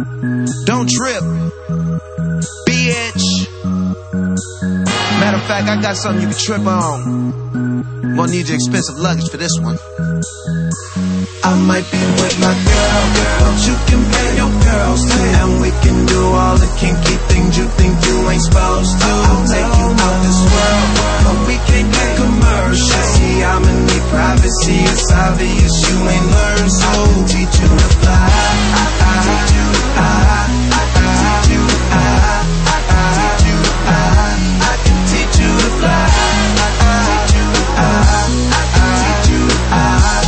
Don't trip, bitch. Matter of fact, I got something you can trip on. Gonna need your expensive luggage for this one. I might be with my girl, but you can pay your girls too. And we can do all the kinky things you think you ain't supposed to. I'll take you out this world, but we can't get commercial. See, I'ma need privacy, it's obvious you ain't learned. So I can teach you to fly, I can teach you to fly, I can teach you to fly, I can teach you to fly, I can teach you to fly, I can teach you to fly, I can teach you to fly.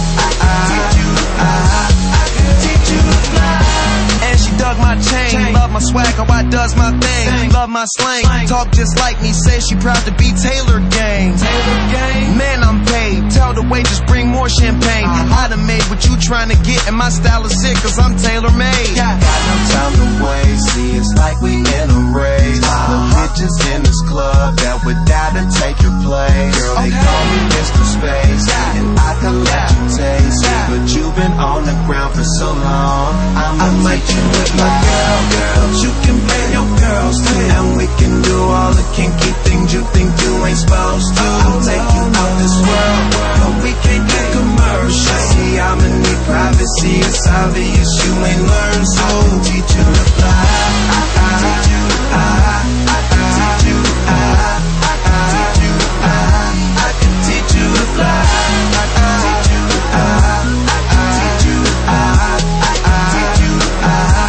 My chain, love my swag, how I does my thing, love my slang, talk just like me, say she proud to be Taylor Gang. Man, I'm paid, tell the waitress bring more champagne. I done made what you trying to get, and my style is sick, cause I'm tailor-made. Got no time to waste, see it's like we in a race. The bitches in this club that would die to take your place. Girl, they call me Mr. Space, and I can let you taste it, but you've been on the ground for so long, I might you with my girl, but you can pay your girls too. And we can do all the kinky things you think you ain't supposed to. I'll take you out this world, but we can't get commercial. See, I'ma need privacy, it's obvious you ain't learned. So I can teach you to fly, I can teach you to fly, I can teach you to fly, I can teach you to fly, I can teach you to fly, I can teach you to fly, I can teach you to fly, I can teach you to fly.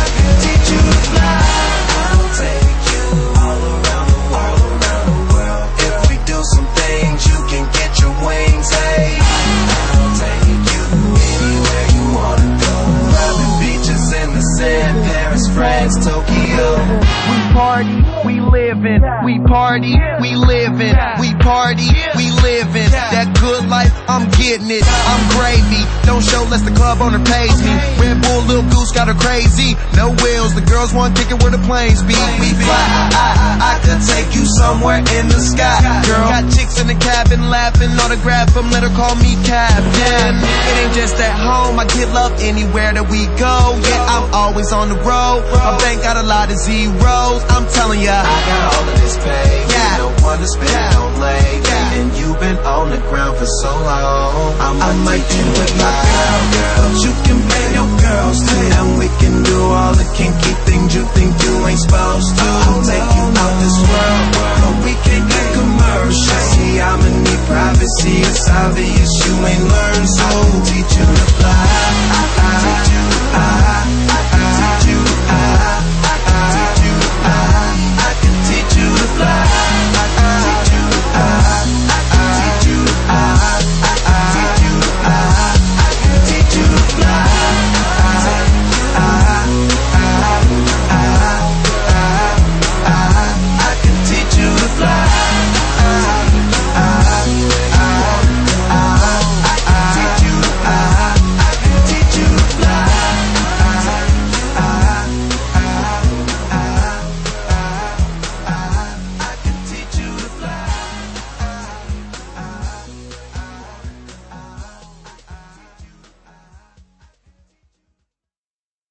France, Tokyo. We party, we livin'. We party, we livin'. We party, we livin'. That good life, I'm getting it. I'm gravy. Don't show less the club owner pays me. Red Bull, Lil Goose got her crazy. No wheels, the girls want ticket where the planes be. We fly, I could take you somewhere in the sky. Girl, got chicks in the cabin laughing, autograph them, let her call me Captain. It ain't just at home, I get love anywhere that we go. Yeah, I'm always on the road. My bank got a lot of zeros. I'm telling ya, I got all of this paid. Yeah, no one to spend it on late. Yeah, and you've been on the ground for so long. I might be with my girl,